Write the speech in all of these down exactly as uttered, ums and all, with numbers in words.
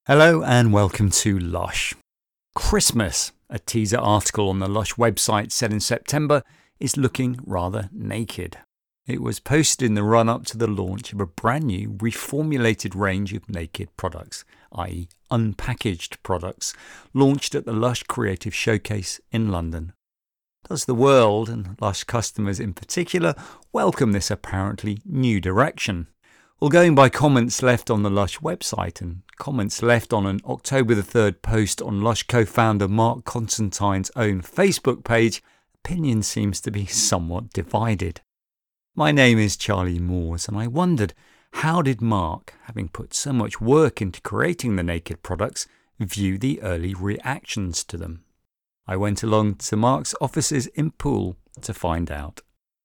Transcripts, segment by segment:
Hello and welcome to Lush. Christmas, a teaser article on the Lush website set in September, is looking rather naked. It was posted in the run-up to the launch of a brand new reformulated range of naked products, that is unpackaged products, launched at the Lush Creative Showcase in London. Does the world, and Lush customers in particular, welcome this apparently new direction? Well, going by comments left on the Lush website and comments left on an October the third post on Lush co-founder Mark Constantine's own Facebook page, opinion seems to be somewhat divided. My name is Charlie Moores, and I wondered, how did Mark, having put so much work into creating the naked products, view the early reactions to them? I went along to Mark's offices in Poole to find out.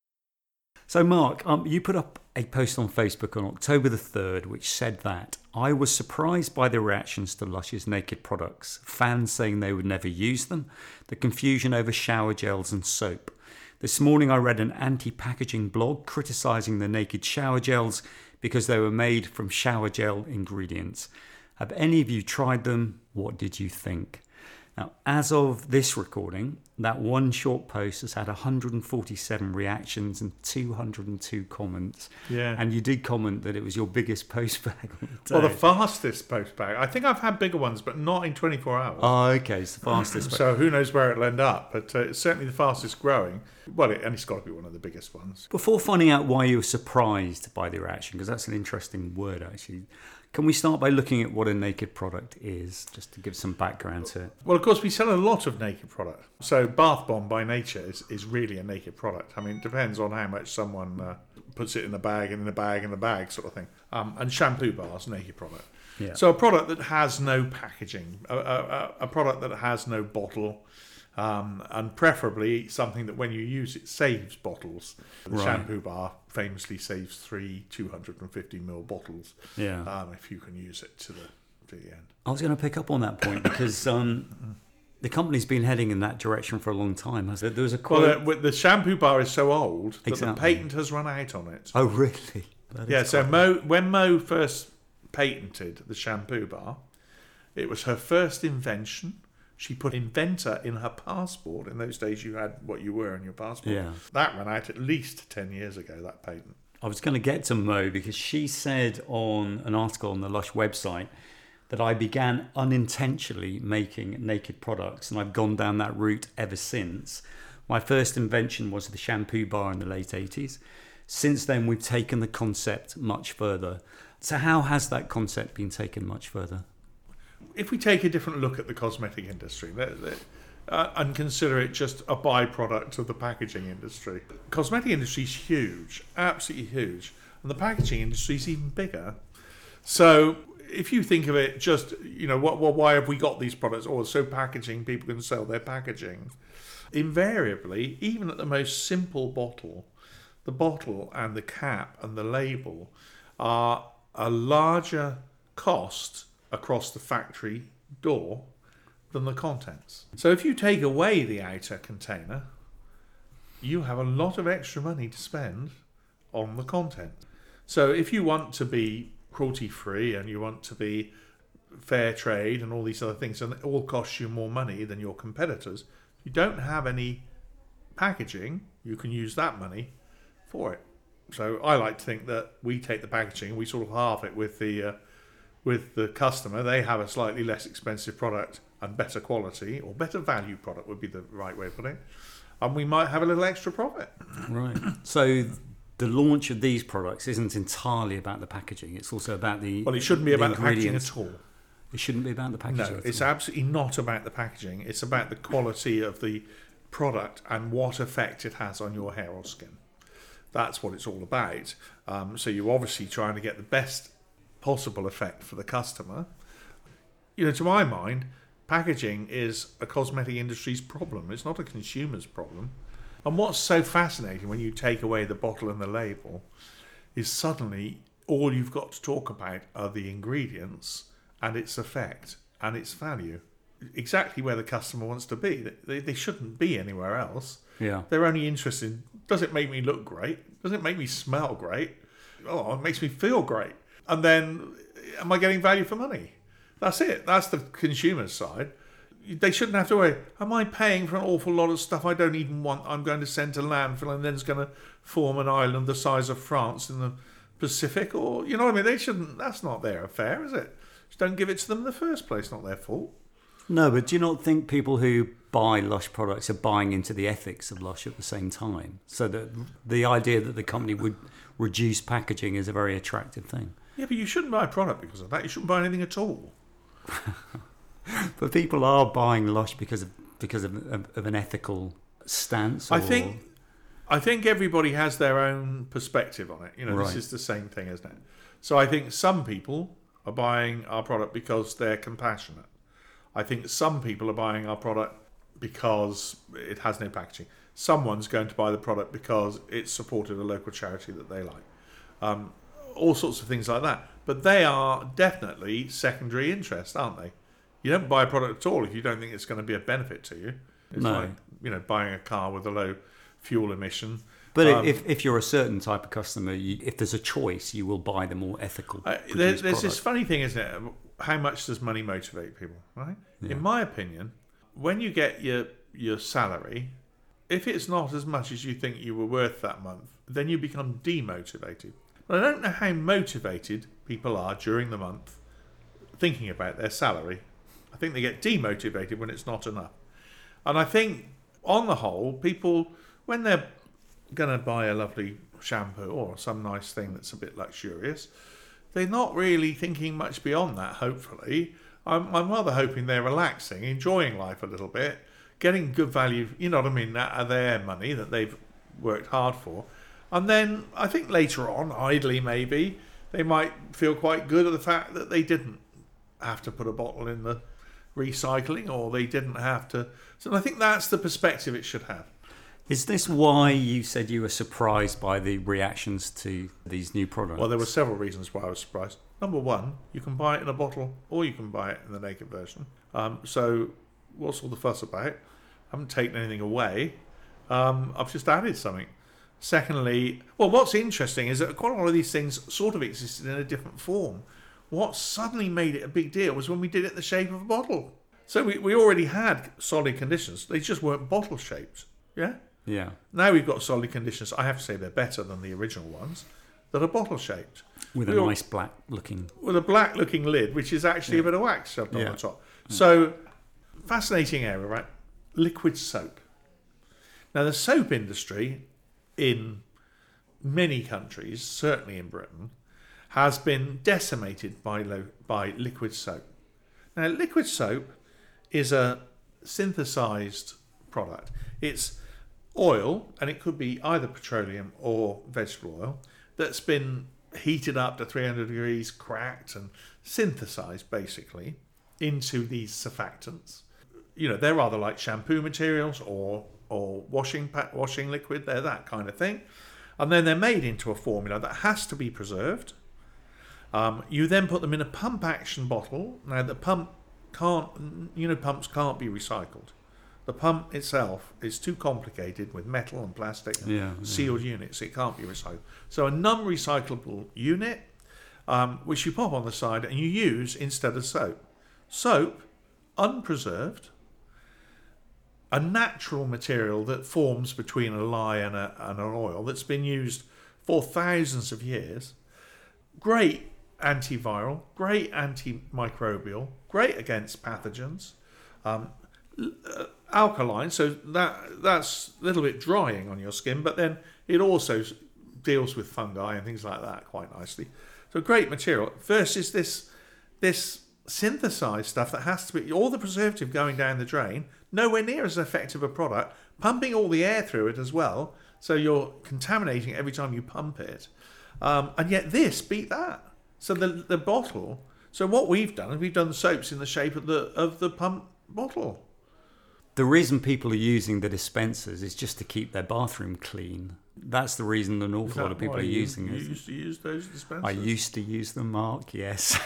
So Mark, um, you put up a post on Facebook on October the third which said that I was surprised by the reactions to Lush's naked products, fans saying they would never use them, the confusion over shower gels and soap. This morning I read an anti-packaging blog criticising the naked shower gels because they were made from shower gel ingredients. Have any of you tried them? What did you think? Now, as of this recording, that one short post has had one hundred forty-seven reactions and two hundred two comments. Yeah. And you did comment that it was your biggest post bag on the day. Well, the fastest post bag. I think I've had bigger ones, but not in twenty-four hours. Oh, okay, it's the fastest. So who knows where it'll end up, but uh, it's certainly the fastest growing. Well, it, and it's got to be one of the biggest ones. Before finding out why you were surprised by the reaction, because that's an interesting word actually, can we start by looking at what a naked product is, just to give some background to it? Well, of course, we sell a lot of naked product. So Bath Bomb by nature is, is really a naked product. I mean, it depends on how much someone uh, puts it in a bag and in a bag in a bag sort of thing. Um, and shampoo bars, naked product. Yeah. So a product that has no packaging, a, a, a product that has no bottle, um, and preferably something that when you use it saves bottles. The Right. shampoo bar famously saves three two hundred fifty milliliter bottles. Yeah. Um, if you can use it to the to the end. I was going to pick up on that point because um, the company's been heading in that direction for a long time, hasn't it? There was a quote. Well, uh, the shampoo bar is so old that Exactly. the patent has run out on it. Oh, really? That is Yeah, so quite- Mo, when Mo first patented the shampoo bar, it was her first invention. She put inventor in her passport. In those days, you had what you were in your passport. Yeah. That ran out at least ten years ago, that patent. I was going to get to Mo because she said on an article on the Lush website that I began unintentionally making naked products, and I've gone down that route ever since. My first invention was the shampoo bar in the late eighties. Since then, we've taken the concept much further. So how has that concept been taken much further? If we take a different look at the cosmetic industry let- let- uh, and consider it just a byproduct of the packaging industry, cosmetic industry is huge, absolutely huge, and the packaging industry is even bigger. So if you think of it just, you know, what, what, why have we got these products? Oh, so packaging, people can sell their packaging. Invariably, even at the most simple bottle, the bottle and the cap and the label are a larger cost across the factory door than the contents. So if you take away the outer container, you have a lot of extra money to spend on the content. So if you want to be cruelty-free and you want to be fair trade and all these other things, and it all costs you more money than your competitors, if you don't have any packaging, you can use that money for it. So I like to think that we take the packaging, we sort of halve it with the uh, with the customer. They have a slightly less expensive product and better quality, or better value product would be the right way of putting it, and we might have a little extra profit. Right. So the launch of these products isn't entirely about the packaging. It's also about the Well, it shouldn't be about the packaging ingredients. at all. It shouldn't be about the packaging. No, at it's all. absolutely not about the packaging. It's about the quality of the product and what effect it has on your hair or skin. That's what it's all about. Um, so you're obviously trying to get the best possible effect for the customer. You know, to my mind, packaging is a cosmetic industry's problem. It's not a consumer's problem. And what's so fascinating when you take away the bottle and the label is suddenly all you've got to talk about are the ingredients and its effect and its value. Exactly where the customer wants to be. They, they shouldn't be anywhere else. Yeah. They're only interested in, does it make me look great? Does it make me smell great? Oh, it makes me feel great. And then, am I getting value for money? That's it. That's the consumer side. They shouldn't have to worry, am I paying for an awful lot of stuff I don't even want? I'm going to send to landfill and then it's going to form an island the size of France in the Pacific, or, you know what I mean? They shouldn't, that's not their affair, is it? Just don't give it to them in the first place, not their fault. No, but do you not think people who buy Lush products are buying into the ethics of Lush at the same time? So that the idea that the company would reduce packaging is a very attractive thing. Yeah, but you shouldn't buy a product because of that. You shouldn't buy anything at all. But people are buying Lush because of because of, of, of an ethical stance. Or... I think I think everybody has their own perspective on it. You know, Right. This is the same thing, isn't it? So I think some people are buying our product because they're compassionate. I think some people are buying our product because it has no packaging. Someone's going to buy the product because it supported a local charity that they like. Um, all sorts of things like that. But they are definitely secondary interest, aren't they? You don't buy a product at all if you don't think it's going to be a benefit to you. It's No. like, you know, buying a car with a low fuel emission. But Um, if, if you're a certain type of customer, you, if there's a choice, you will buy the more ethical Uh, produced there, there's product. this funny thing, isn't it? How much does money motivate people, right? Yeah. In my opinion, when you get your your salary, if it's not as much as you think you were worth that month, then you become demotivated. But I don't know how motivated people are during the month thinking about their salary. I think they get demotivated when it's not enough. And I think, on the whole, people, when they're going to buy a lovely shampoo or some nice thing that's a bit luxurious, they're not really thinking much beyond that, hopefully. I'm, I'm rather hoping they're relaxing, enjoying life a little bit, getting good value, you know what I mean, out of their money that they've worked hard for. And then I think later on, idly maybe, they might feel quite good at the fact that they didn't have to put a bottle in the recycling, or they didn't have to. So I think that's the perspective it should have. Is this why you said you were surprised by the reactions to these new products? Well, there were several reasons why I was surprised. Number one, you can buy it in a bottle or you can buy it in the naked version. Um, so what's all the fuss about? I haven't taken anything away. Um, I've just added something. Secondly, well, what's interesting is that quite a lot of these things sort of existed in a different form. What suddenly made it a big deal was when we did it in the shape of a bottle. So we, we already had solid conditions. They just weren't bottle shaped. Yeah? Yeah. Now we've got solid conditions. I have to say they're better than the original ones that are bottle shaped. With a We all- nice black looking... With a black looking lid, which is actually Yeah. a bit of wax shoved on Yeah. the top. So, fascinating area, right? Liquid soap. Now, the soap industry in many countries, certainly in Britain, has been decimated by lo- by liquid soap. Now, liquid soap is a synthesized product. It's oil, and it could be either petroleum or vegetable oil, that's been heated up to three hundred degrees, cracked, and synthesized basically into these surfactants. You know, they're rather like shampoo materials or or washing pa- washing liquid. They're that kind of thing, and then they're made into a formula that has to be preserved. Um, you then put them in a pump action bottle. Now the pump can't, you know, pumps can't be recycled. The pump itself is too complicated with metal and plastic and Yeah, yeah. sealed units. It can't be recycled. So a non-recyclable unit, um, which you pop on the side and you use instead of soap. Soap, unpreserved, a natural material that forms between a lye and, a, and an oil that's been used for thousands of years. Great antiviral, great antimicrobial, great against pathogens. Um, uh, alkaline, so that that's a little bit drying on your skin, but then it also s- deals with fungi and things like that quite nicely. So great material versus this this synthesized stuff that has to be all the preservative going down the drain, nowhere near as effective a product, pumping all the air through it as well, so you're contaminating every time you pump it. Um, and yet this beat that. So the the bottle. So what we've done is we've done soaps in the shape of the of the pump bottle. The reason people are using the dispensers is just to keep their bathroom clean. That's the reason an Is awful lot that of people why are you, using you it. used to use those dispensers? I used to use them, Mark, yes.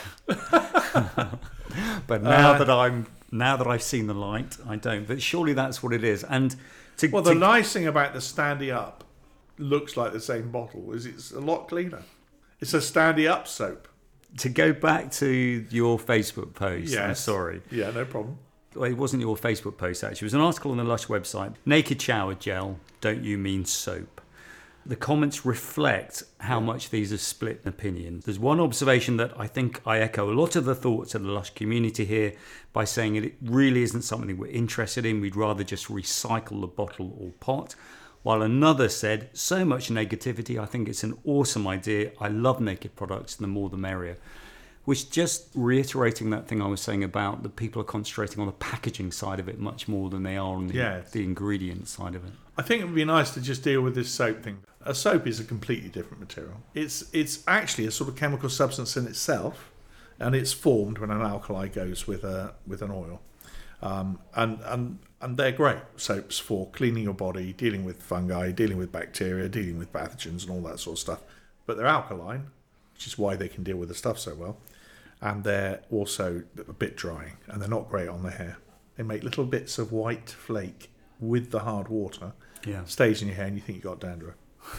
But now Uh, that I'm now that I've seen the light, I don't. But surely that's what it is. And to, Well, the to- nice thing about the Standy Up looks like the same bottle is it's a lot cleaner. It's a Standy Up soap. To go back to your Facebook post, Yes. I'm sorry. Yeah, no problem. Well, it wasn't your Facebook post, actually. It was an article on the Lush website. Naked shower gel, don't you mean soap? The comments reflect how much these are split in opinion. There's one observation that I think I echo a lot of the thoughts of the Lush community here by saying it really isn't something we're interested in. We'd rather just recycle the bottle or pot. While another said, so much negativity, I think it's an awesome idea. I love naked products, the more the merrier. Which just reiterating that thing I was saying about the people are concentrating on the packaging side of it much more than they are on the, Yes. the ingredient side of it. I think it would be nice to just deal with this soap thing. A soap is a completely different material. It's it's actually a sort of chemical substance in itself, and it's formed when an alkali goes with a with an oil. Um, and and and they're great soaps for cleaning your body, dealing with fungi, dealing with bacteria, dealing with pathogens, and all that sort of stuff. But they're alkaline, which is why they can deal with the stuff so well. And they're also a bit drying, and they're not great on the hair. They make little bits of white flake with the hard water, Yeah. stays in your hair, and you think you've got dandruff.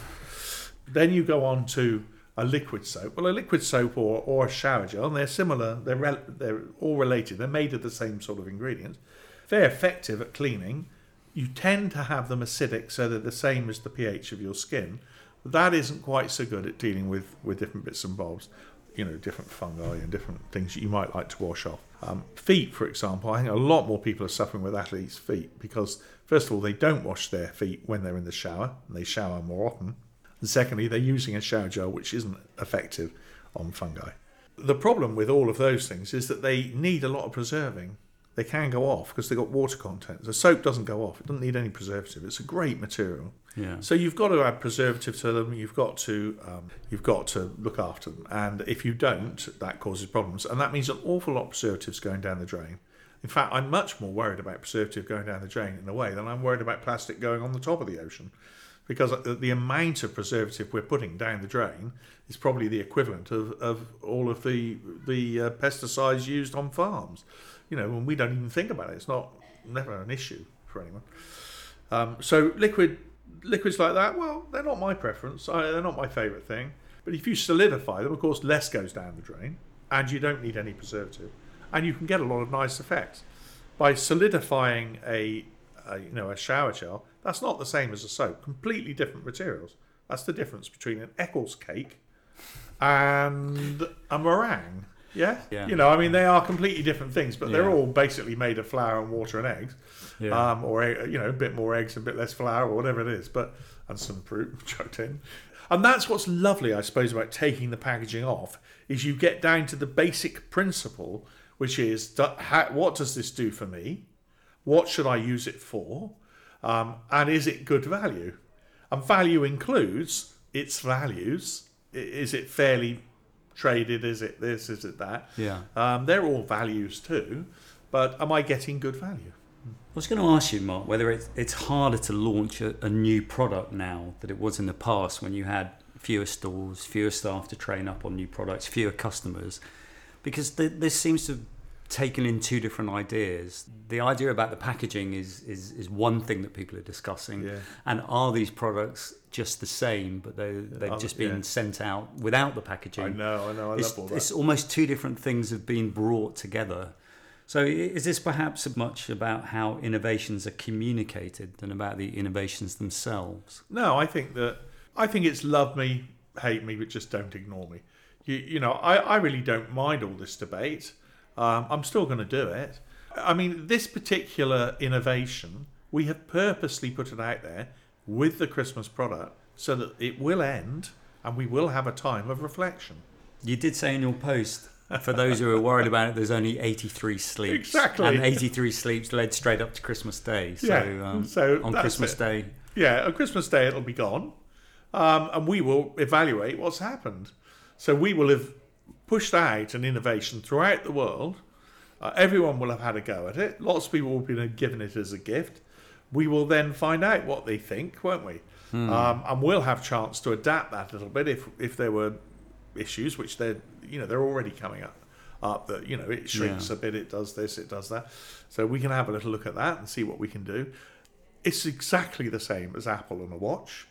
Then you go on to a liquid soap. Well, a liquid soap or, or a shower gel, and they're similar. They're rel- they're all related. They're made of the same sort of ingredients. Very effective at cleaning. You tend to have them acidic, so they're the same as the pH of your skin. But that isn't quite so good at dealing with, with different bits and bobs. You know, different fungi and different things that you might like to wash off. Um, feet, for example, I think a lot more people are suffering with athletes' feet because, first of all, they don't wash their feet when they're in the shower, and they shower more often. And secondly, they're using a shower gel which isn't effective on fungi. The problem with all of those things is that they need a lot of preserving. They can go off because they've got water content. The soap doesn't go off. It doesn't need any preservative. It's a great material. Yeah. So you've got to add preservative to them. You've got to um, you've got to look after them. And if you don't, that causes problems. And that means an awful lot of preservatives going down the drain. In fact, I'm much more worried about preservative going down the drain in a way than I'm worried about plastic going on the top of the ocean. Because the amount of preservative we're putting down the drain is probably the equivalent of, of all of the the uh, pesticides used on farms. You know, when we don't even think about it, it's not never an issue for anyone. Um, so liquid liquids like that, well, they're not my preference. I, they're not my favourite thing. But if you solidify them, of course, less goes down the drain, and you don't need any preservative, and you can get a lot of nice effects by solidifying a, a you know a shower gel. That's not the same as a soap. Completely different materials. That's the difference between an Eccles cake and a meringue. Yeah? Yeah. You know, I mean, they are completely different things, but they're Yeah. all basically made of flour and water and eggs. Yeah. Um, or, you know, a bit more eggs, a bit less flour, or whatever it is. But and some fruit chucked in. And that's what's lovely, I suppose, about taking the packaging off, is you get down to the basic principle, which is, do- how, what does this do for me? What should I use it for? Um, and is it good value? And value includes its values. I- Is it fairly traded? Is it this? Is it that? Yeah. Um, they're all values too. But am I getting good value? I was going to ask you, Mark, whether it's, it's harder to launch a, a new product now than it was in the past when you had fewer stores, fewer staff to train up on new products, fewer customers, because th- this seems to have taken in two different ideas. The idea about the packaging is, is, is one thing that people are discussing, Yeah. and are these products just the same, but they, they've Uh, just been yeah. sent out without the packaging? I know, I know, I it's, love all that. it's almost two different things have been brought together. So is this perhaps as much about how innovations are communicated than about the innovations themselves? No, I think that I think it's love me, hate me, but just don't ignore me. You, you know, I, I really don't mind all this debate. Um, I'm still going to do it. I mean, this particular innovation, we have purposely put it out there with the Christmas product so that it will end and we will have a time of reflection. You did say in your post, for those who are worried about it, there's only eighty-three sleeps. Exactly. And eighty-three sleeps led straight up to Christmas Day. So, Yeah, um, so on that's Christmas it. Day, Yeah, on Christmas Day it'll be gone, um, and we will evaluate what's happened. So we will have pushed out an innovation throughout the world. Uh, everyone will have had a go at it. Lots of people will be given it as a gift. We will then find out what they think, won't we? Hmm. Um, and we'll have chance to adapt that a little bit if if there were issues, which they're you know they're already coming up. Up that you know it shrinks Yeah. a bit, it does this, it does that. So we can have a little look at that and see what we can do. It's exactly the same as Apple and a watch.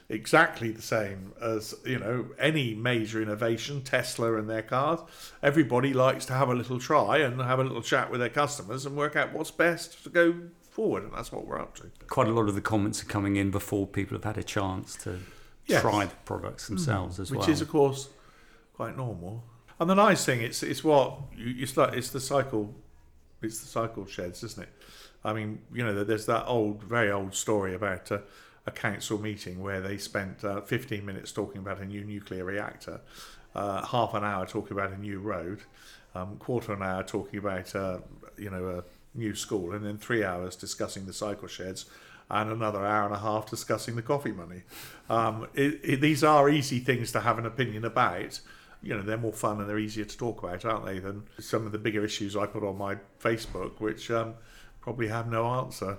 exactly the same as, you know, any major innovation, Tesla and their cars. Everybody likes to have a little try and have a little chat with their customers and work out what's best to go forward, and that's what we're up to. Quite a lot of the comments are coming in before people have had a chance to yes. try the products themselves mm. as Which well. Which is, of course, quite normal. And the nice thing, it's it's what you, you start. It's the cycle. It's the cycle sheds, isn't it? I mean, you know, there's that old, very old story about a, a council meeting where they spent uh, fifteen minutes talking about a new nuclear reactor, uh, half an hour talking about a new road, um, quarter of an hour talking about uh, you know a new school, and then three hours discussing the cycle sheds, and another hour and a half discussing the coffee money. Um, it, it, these are easy things to have an opinion about. You know, they're more fun and they're easier to talk about, aren't they, than some of the bigger issues I put on my Facebook, which um, probably have no answer.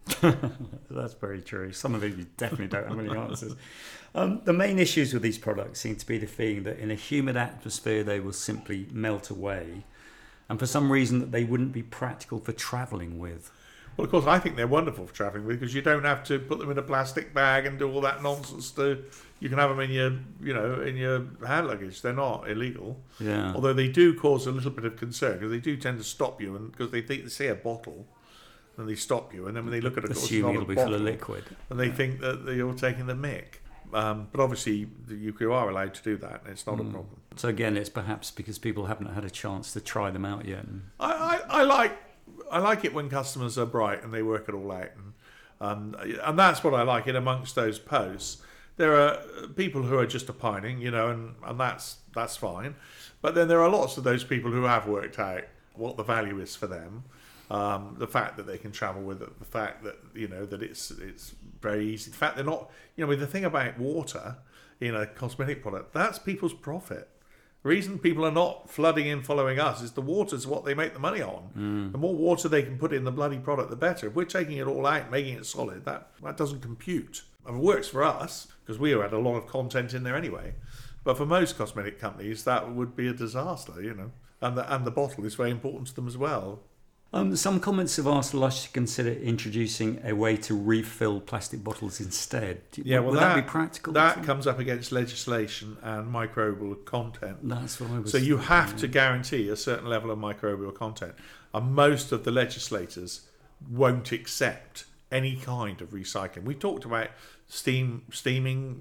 That's very true. Some of them you definitely don't have any answers. Um, the main issues with these products seem to be the feeling that in a humid atmosphere they will simply melt away, and for some reason that they wouldn't be practical for travelling with. Well, of course, I think they're wonderful for travelling with because you don't have to put them in a plastic bag and do all that nonsense. To you can have them in your, you know, in your hand luggage. They're not illegal. Yeah. Although they do cause a little bit of concern because they do tend to stop you, and because they think they see a bottle, and they stop you, and then when they look at it, assuming it'll be full of liquid, and they yeah. think that you're taking the mick. Um, but obviously, you are allowed to do that, and it's not mm. a problem. So again, it's perhaps because people haven't had a chance to try them out yet. I, I, I like. I like it when customers are bright and they work it all out, and um, and that's what I like. In amongst those posts, there are people who are just opining, you know, and, and that's that's fine. But then there are lots of those people who have worked out what the value is for them, um, the fact that they can travel with it, the fact that you know that it's it's very easy, the fact they're not, you know, with the thing about water in a cosmetic product, that's people's profit. The reason people are not flooding in following us is the water's what they make the money on. Mm. The more water they can put in the bloody product, the better. If we're taking it all out, making it solid, that, that doesn't compute. I mean, it works for us, because we had a lot of content in there anyway. But for most cosmetic companies, that would be a disaster, you know. And the, and the bottle is very important to them as well. Um, some comments have asked Lush to consider introducing a way to refill plastic bottles instead. Yeah, well, Would that, that be practical? That comes up against legislation and microbial content. That's what I was So you thinking, have yeah. to guarantee a certain level of microbial content. And most of the legislators won't accept any kind of recycling. We talked about steam steaming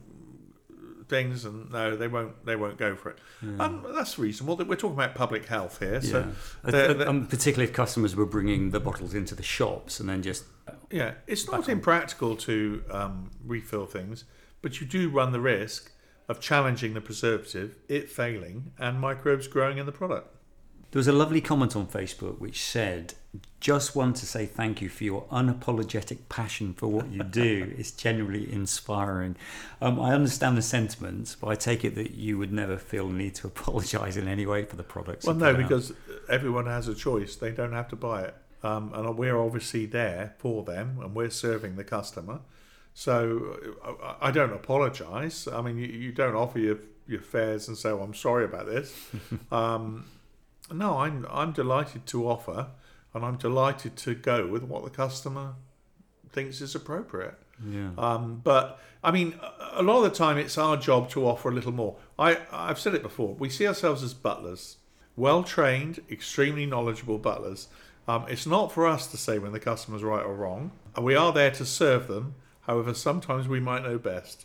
things, and no, they won't. They won't go for it. Yeah. And that's reasonable. We're talking about public health here, so yeah. they're, they're, um, particularly if customers were bringing the bottles into the shops and then just yeah, it's not impractical to um, refill things, but you do run the risk of challenging the preservative, it failing, and microbes growing in the product. There was a lovely comment on Facebook which said, "Just want to say thank you for your unapologetic passion for what you do. It's genuinely inspiring." Um, I understand the sentiment, but I take it that you would never feel the need to apologise in any way for the products. Well, no, because everyone has a choice. They don't have to buy it. Um, and we're obviously there for them, and we're serving the customer. So I, I don't apologise. I mean, you, you don't offer your, your fares and say, well, I'm sorry about this. um No, I'm I'm delighted to offer, and I'm delighted to go with what the customer thinks is appropriate. Yeah. Um, but I mean, a lot of the time, it's our job to offer a little more. I I've said it before. We see ourselves as butlers, well trained, extremely knowledgeable butlers. Um, it's not for us to say when the customer's right or wrong. We are there to serve them. However, sometimes we might know best.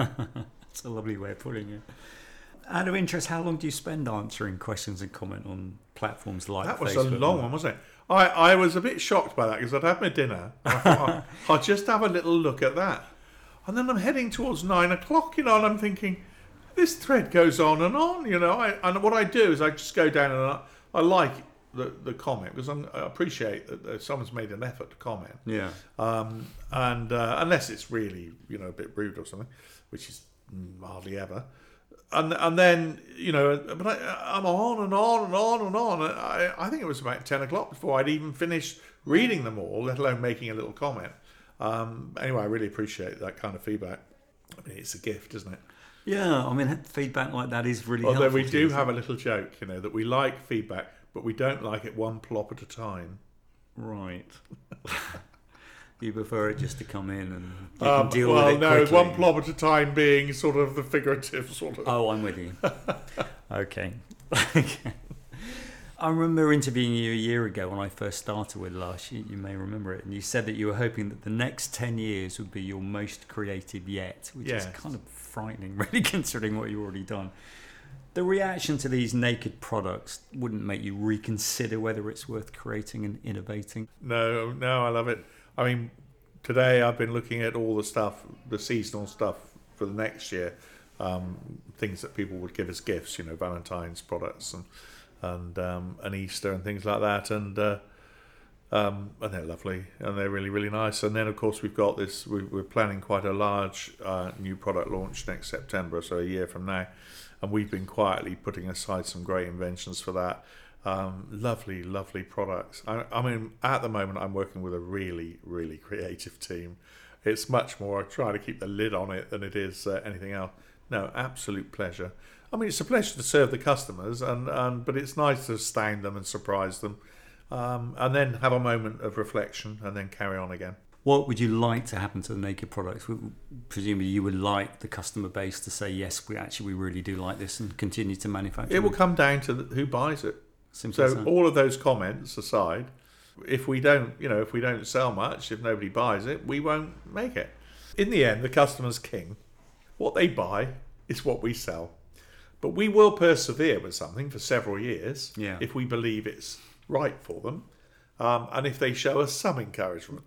That's a lovely way of putting it. Out of interest, how long do you spend answering questions and comment on platforms like that? Was Facebook? a long one, wasn't it? I, I was a bit shocked by that because I'd had my dinner. And I thought, oh, I'll just have a little look at that. And then I'm heading towards nine o'clock, you know, and I'm thinking, this thread goes on and on, you know. I, and what I do is I just go down and I, I like the, the comment because I'm, I appreciate that, that someone's made an effort to comment. Yeah. Um, and uh, unless it's really, you know, a bit rude or something, which is hardly ever. And and then, you know, but I, I'm on and on and on and on. And I, I think it was about ten o'clock before I'd even finished reading them all, let alone making a little comment. Um, anyway, I really appreciate that kind of feedback. I mean, it's a gift, isn't it? Yeah, I mean, feedback like that is really Although helpful. we do have a little joke, you know, that we like feedback, but we don't like it one plop at a time. Right. You prefer it just to come in and you Um, can deal well, with it no, quickly. one plop at a time being sort of the figurative sort of. Oh, I'm with you. Okay. I remember interviewing you a year ago when I first started with Lush. You, you may remember it, and you said that you were hoping that the next ten years would be your most creative yet, which Yes. is kind of frightening, really, considering what you've already done. The reaction to these naked products wouldn't make you reconsider whether it's worth creating and innovating. No, no, I love it. I mean, today I've been looking at all the stuff, the seasonal stuff for the next year, um, things that people would give as gifts, you know, Valentine's products and and um, and Easter and things like that, and uh, um, and they're lovely and they're really really nice. And then of course we've got this. We, we're planning quite a large uh, new product launch next September, so a year from now, and we've been quietly putting aside some great inventions for that. Um, lovely, lovely products. I, I mean, at the moment, I'm working with a really, really creative team. It's much more trying to keep the lid on it than it is uh, anything else. No, absolute pleasure. I mean, it's a pleasure to serve the customers, and, and but it's nice to astound them and surprise them, um, and then have a moment of reflection and then carry on again. What would you like to happen to the naked products? Presumably you would like the customer base to say, yes, we actually we really do like this and continue to manufacture It will them. come down to the, who buys it. Simple as So that. all of those comments aside, if we don't, you know, if we don't sell much, if nobody buys it, we won't make it. In the end, the customer's king. What they buy is what we sell. But we will persevere with something for several years Yeah. if we believe it's right for them, um, and if they show us some encouragement.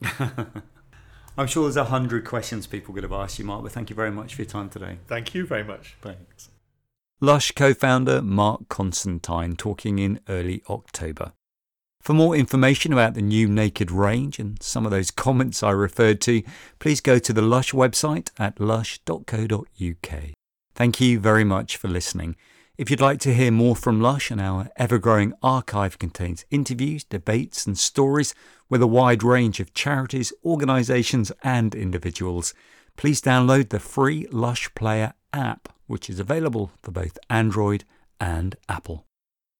I'm sure there's a hundred questions people could have asked you, Mark, but thank you very much for your time today. Thank you very much. Thanks. Lush co-founder Mark Constantine talking in early October. For more information about the new Naked range and some of those comments I referred to, please go to the Lush website at lush dot co dot uk. Thank you very much for listening. If you'd like to hear more from Lush, and our ever-growing archive contains interviews, debates and stories with a wide range of charities, organisations and individuals, please download the free Lush Player app, which is available for both Android and Apple.